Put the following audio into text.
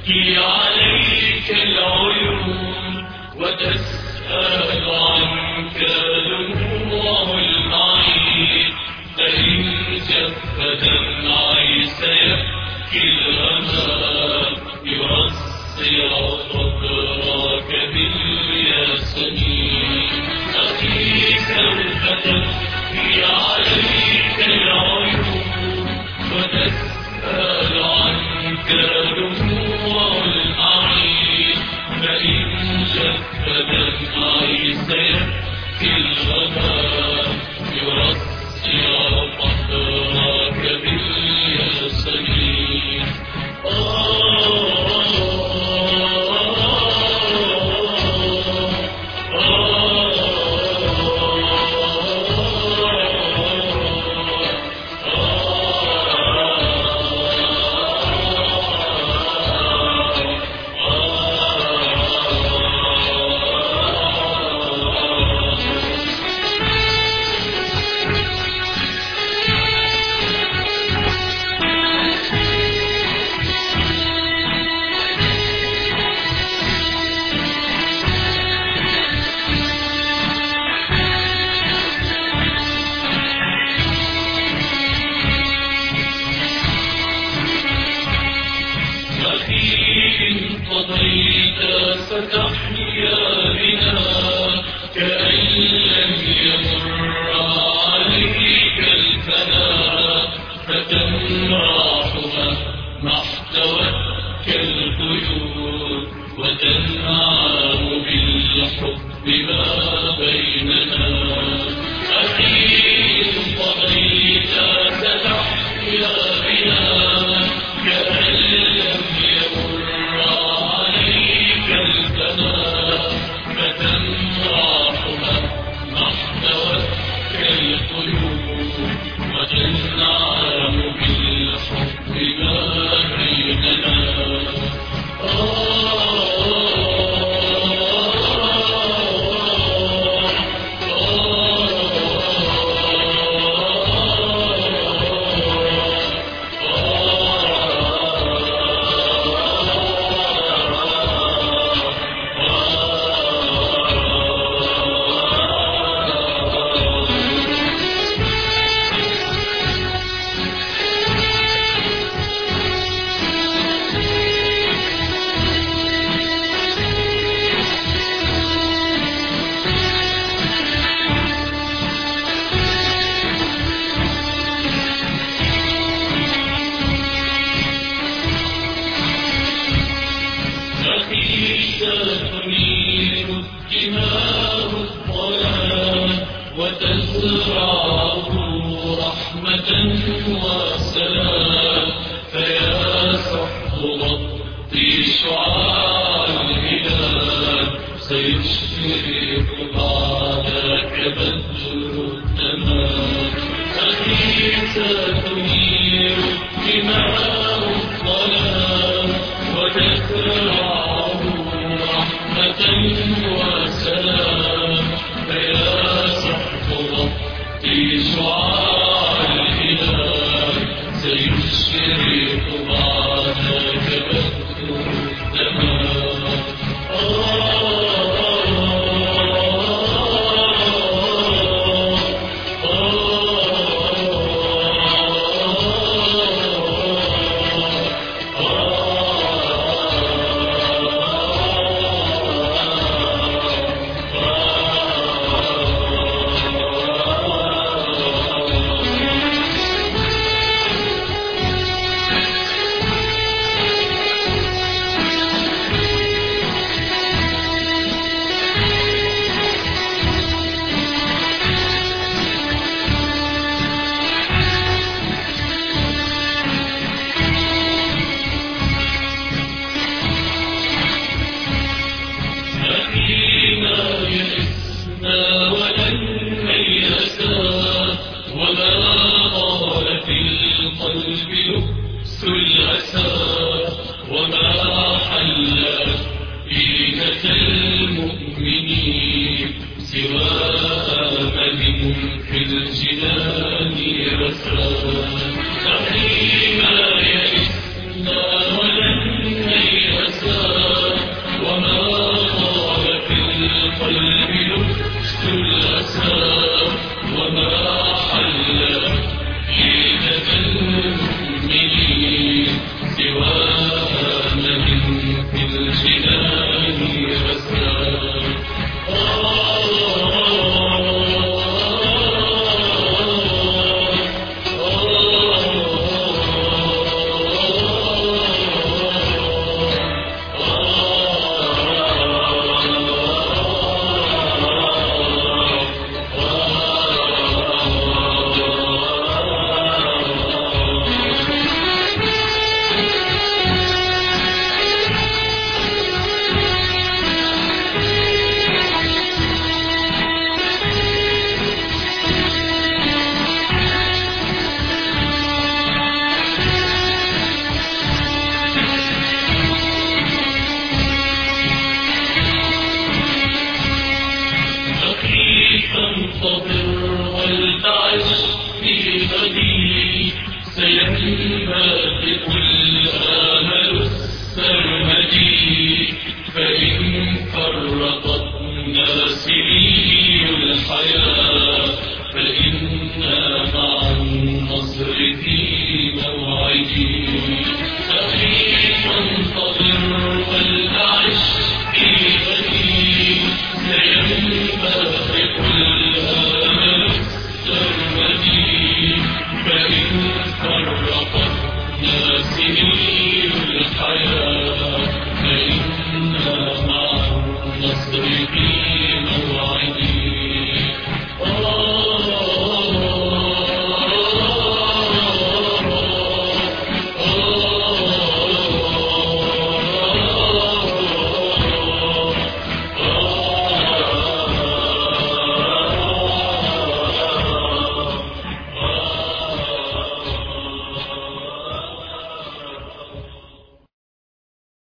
تبكي عليك العيون وتسأل عنك دموع العين، فإن جف دمعي سيبكي الغمام يرصع قبرك بالياسمين. أخي سوف تبكي عليك العيون وتسأل عنك دموع الأعين، فإن جف دمعي سيبكي الغمام يرصع قبرك بالياسمين. إن قضيت فتحيا بنا كأن لم يمر عليك الفناء، فتمرحها ما احتوتك القيود وتنعم بالحب ما بيننا. أخي إن قضيت فتحيا بنا كأن لم يمر عليك الفناء، فتمرحها ما احتوتك القيود وتنعم بالحب ما بيننا. تنير الدماء الظلام وتزرعه رحمة وسلام، فيا صحب غطي شعاع الهلال سيشرق بعدك بدر التمام. أخي تنير الدماء الظلام وتزرعه رحمة وسلام، فيا صحب غطي شعاع الهلال سيشرق بعدك بدر التمام. موعدي أخي فانتظر ولتعش في غدي سينبثق الآمل السرمدي فإن فرقت ناسه الحياة فإنا مع النصر في موعدي